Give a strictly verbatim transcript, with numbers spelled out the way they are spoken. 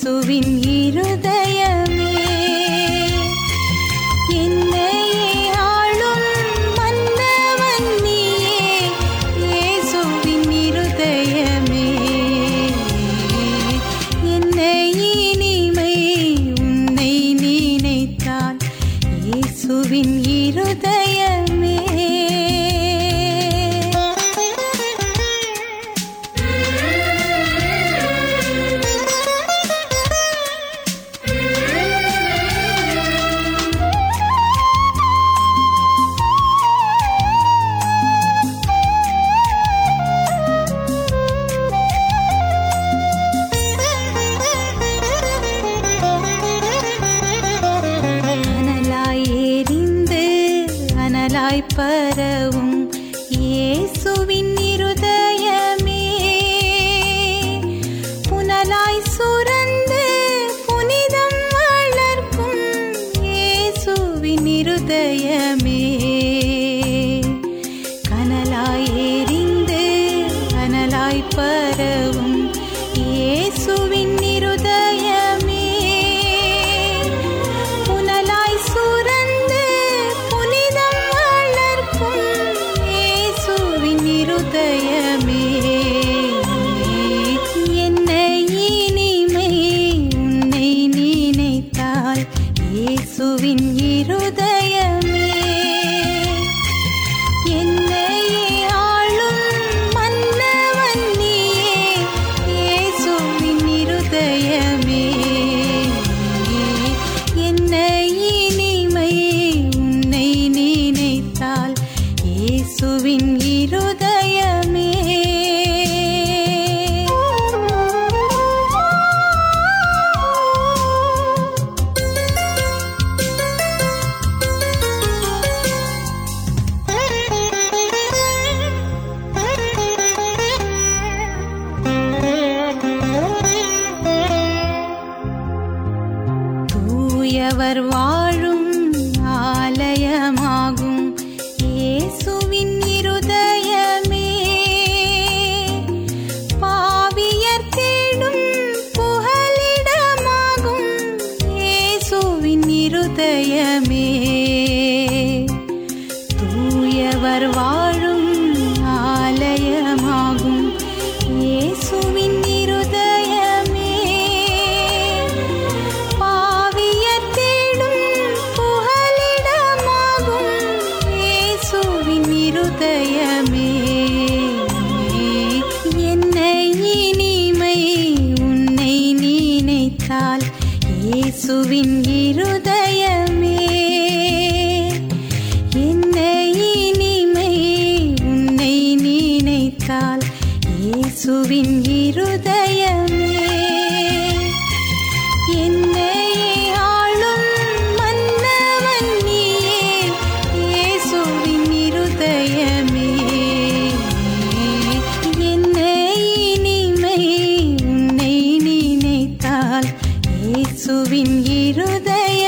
இயேசுவின் இருதயமே என்னையே ஆளும் மன்னவன் நீயே இயேசுவின் இருதயமே என்னை இனிமை உன்னை நினைத்தால் இயேசுவின் இருதயமே பரவும் இயேசுவின் இருதயமே புனலாய் சுரந்து புனிதம் வளர்க்கும் இயேசுவின் இருதயமே கனலாய் எரிந்து அனலாய் பரவும் இயேசுவின் இருதயமே புனலாய் சுரந்து இருதயமே என்னை இனிமை உன்னை நினைத்தால் இயேசுவின் இருதயமே என்னை ஆளும் மன்னவன் நீயே இயேசுவின் இருதயமே என்னை இனிமை உன்னை நினைத்தால் இயேசுவின் இருதயமே தூயவர் வாழும் ஆலயமாகும் இயேசுவின் இருதயமே பாவியர் தேடும் புகலிடமாகும் இயேசுவின் இருதயமே தூயவர் வாழும் ஆலயமாகும் இயேசுவின் இருதயமே பாவியர் தேடும் புகலிடமாகும் இயேசுவின் இருதயமே என்னை இனிமை உன்னை நினைத்தால் இயேசுவின் இருதயமே என்னை இனிமை உன்னை நினைத்தால் இயேசுவின் இருதயமே என்னையே ஆளும் மன்னவன் நீயே இயேசுவின் இருதயமே என்னை இனிமை உன்னை நினைத்தால் இயேசுவின் இருதயமே